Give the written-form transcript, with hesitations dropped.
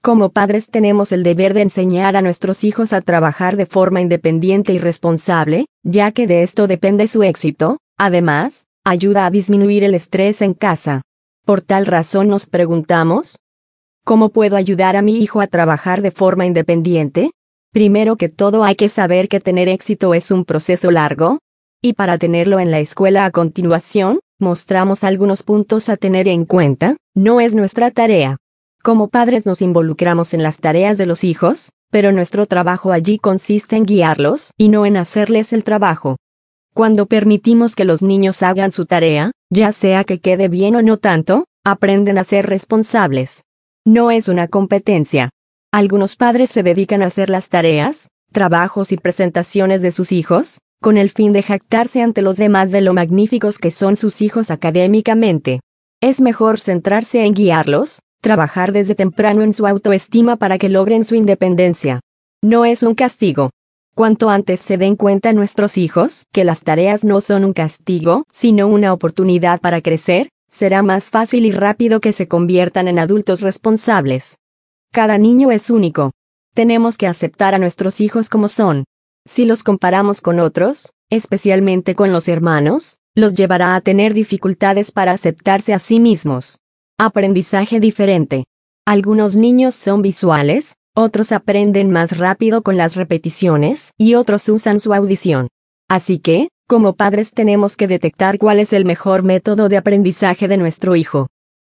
Como padres tenemos el deber de enseñar a nuestros hijos a trabajar de forma independiente y responsable, ya que de esto depende su éxito. Además, ayuda a disminuir el estrés en casa. Por tal razón nos preguntamos, ¿cómo puedo ayudar a mi hijo a trabajar de forma independiente? Primero que todo hay que saber que tener éxito es un proceso largo. Y para tenerlo en la escuela a continuación, mostramos algunos puntos a tener en cuenta. No es nuestra tarea. Como padres nos involucramos en las tareas de los hijos, pero nuestro trabajo allí consiste en guiarlos y no en hacerles el trabajo. Cuando permitimos que los niños hagan su tarea, ya sea que quede bien o no tanto, aprenden a ser responsables. No es una competencia. Algunos padres se dedican a hacer las tareas, trabajos y presentaciones de sus hijos, con el fin de jactarse ante los demás de lo magníficos que son sus hijos académicamente. Es mejor centrarse en guiarlos, trabajar desde temprano en su autoestima para que logren su independencia. No es un castigo. Cuanto antes se den cuenta nuestros hijos que las tareas no son un castigo, sino una oportunidad para crecer, será más fácil y rápido que se conviertan en adultos responsables. Cada niño es único. Tenemos que aceptar a nuestros hijos como son. Si los comparamos con otros, especialmente con los hermanos, los llevará a tener dificultades para aceptarse a sí mismos. Aprendizaje diferente. Algunos niños son visuales, otros aprenden más rápido con las repeticiones y otros usan su audición. Así que, como padres tenemos que detectar cuál es el mejor método de aprendizaje de nuestro hijo.